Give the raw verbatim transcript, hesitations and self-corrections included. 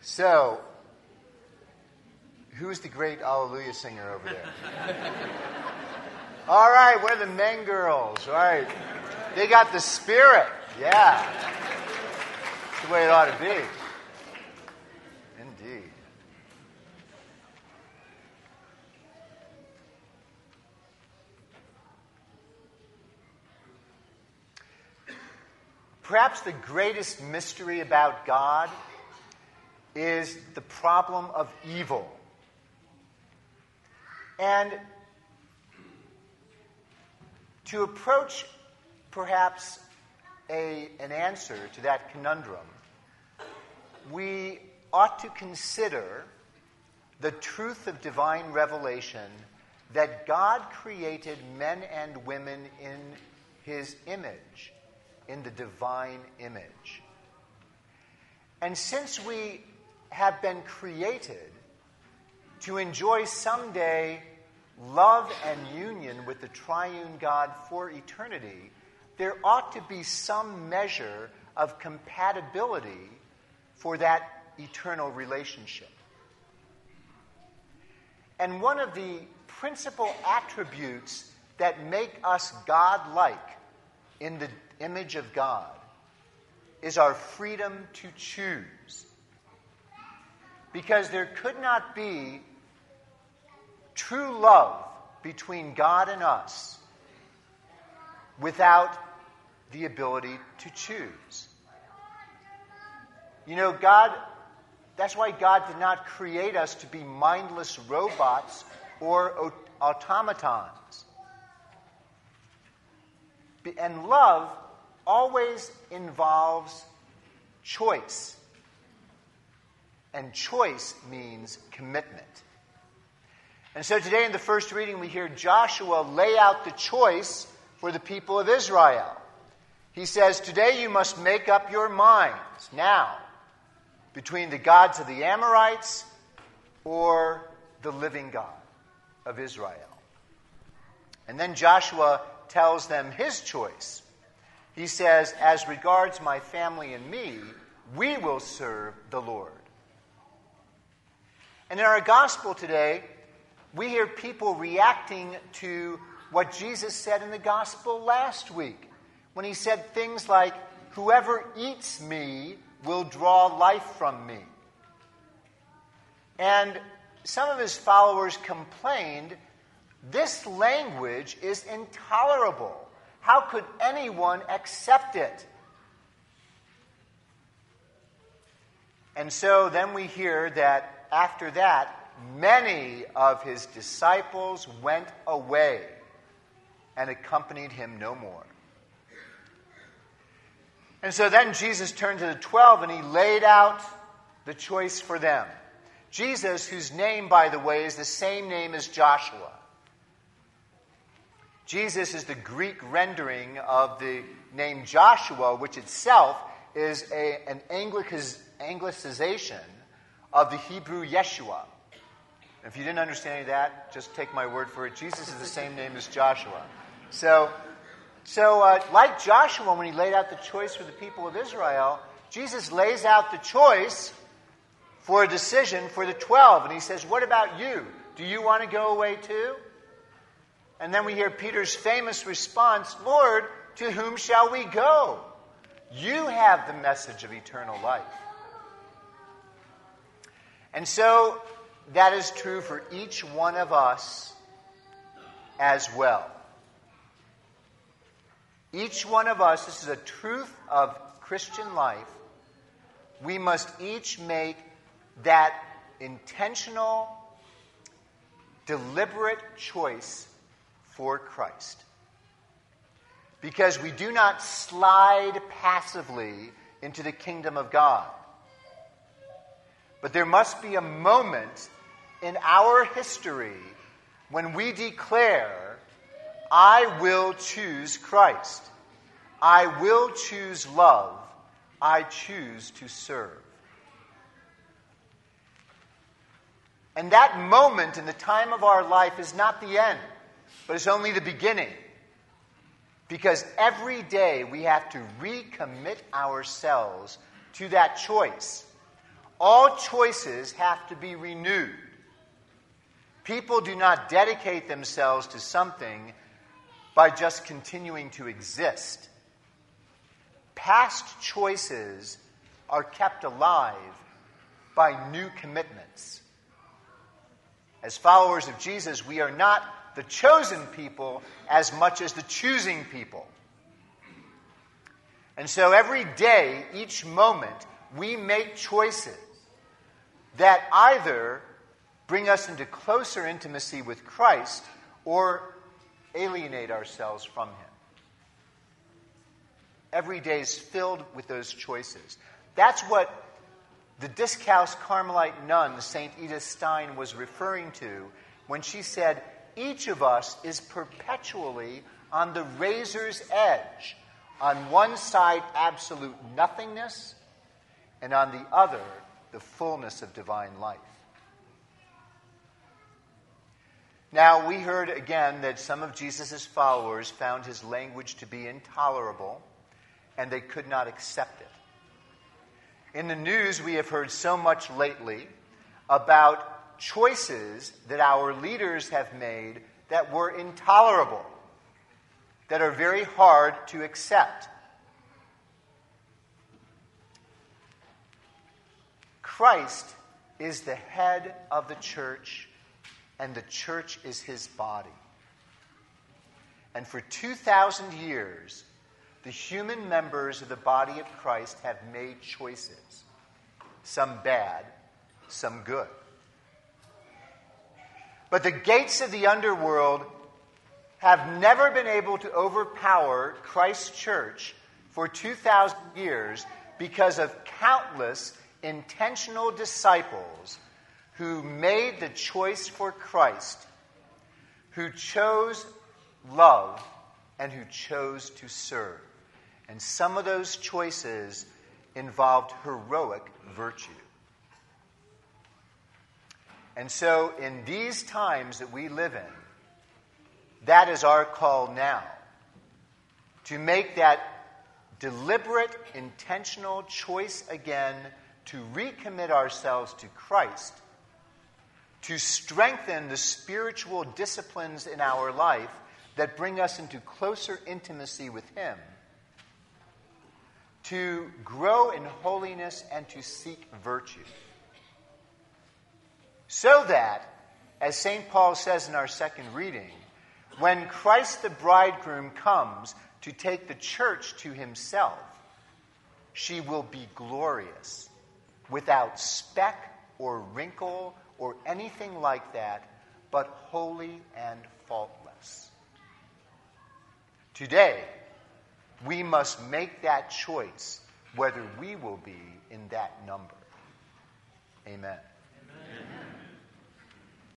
So, who's the great Hallelujah singer over there? All right, where are the men girls? All right. They got the spirit. Yeah. That's the way it ought to be. Indeed. Perhaps the greatest mystery about God is the problem of evil. And to approach perhaps a, an answer to that conundrum, we ought to consider the truth of divine revelation that God created men and women in His image, in the divine image. And since we have been created to enjoy someday love and union with the triune God for eternity, there ought to be some measure of compatibility for that eternal relationship. And one of the principal attributes that make us God-like in the image of God is our freedom to choose. Because there could not be true love between God and us without the ability to choose. You know, God, that's why God did not create us to be mindless robots or automatons. And love always involves choice. And choice means commitment. And so today in the first reading we hear Joshua lay out the choice for the people of Israel. He says, today you must make up your minds now between the gods of the Amorites or the living God of Israel. And then Joshua tells them his choice. He says, as regards my family and me, we will serve the Lord. And in our gospel today, we hear people reacting to what Jesus said in the gospel last week, when he said things like, whoever eats me will draw life from me. And some of his followers complained, this language is intolerable. How could anyone accept it? And so then we hear that after that, many of his disciples went away and accompanied him no more. And so then Jesus turned to the twelve and he laid out the choice for them. Jesus, whose name, by the way, is the same name as Joshua. Jesus is the Greek rendering of the name Joshua, which itself is a, an Anglic- Anglicization of the Hebrew Yeshua. If you didn't understand any of that, just take my word for it. Jesus is the same name as Joshua. So, so uh, like Joshua, when he laid out the choice for the people of Israel, Jesus lays out the choice for a decision for the twelve. And he says, what about you? Do you want to go away too? And then we hear Peter's famous response, Lord, to whom shall we go? You have the message of eternal life. And so that is true for each one of us as well. Each one of us, this is a truth of Christian life, we must each make that intentional, deliberate choice for Christ. Because we do not slide passively into the kingdom of God. But there must be a moment in our history when we declare, I will choose Christ. I will choose love. I choose to serve. And that moment in the time of our life is not the end, but it's only the beginning. Because every day we have to recommit ourselves to that choice. all choices have to be renewed. People do not dedicate themselves to something by just continuing to exist. Past choices are kept alive by new commitments. As followers of Jesus, we are not the chosen people as much as the choosing people. And so every day, each moment, we make choices that either bring us into closer intimacy with Christ or alienate ourselves from Him. Every day is filled with those choices. That's what the Discalced Carmelite nun, Saint Edith Stein, was referring to when she said, each of us is perpetually on the razor's edge. On one side, absolute nothingness, and on the other, the fullness of divine life. Now, we heard again that some of Jesus' followers found his language to be intolerable, and they could not accept it. In the news, we have heard so much lately about choices that our leaders have made that were intolerable, that are very hard to accept. Christ is the head of the church, and the church is his body. And for two thousand years, the human members of the body of Christ have made choices, some bad, some good. But the gates of the underworld have never been able to overpower Christ's church for two thousand years because of countless intentional disciples who made the choice for Christ, who chose love, and who chose to serve. And some of those choices involved heroic virtue. And so in these times that we live in, that is our call now, to make that deliberate, intentional choice again to recommit ourselves to Christ, to strengthen the spiritual disciplines in our life that bring us into closer intimacy with Him, to grow in holiness and to seek virtue. So that, as Saint Paul says in our second reading, when Christ the bridegroom comes to take the church to himself, she will be glorious, without speck or wrinkle or anything like that, but holy and faultless. Today, we must make that choice whether we will be in that number. Amen. Amen.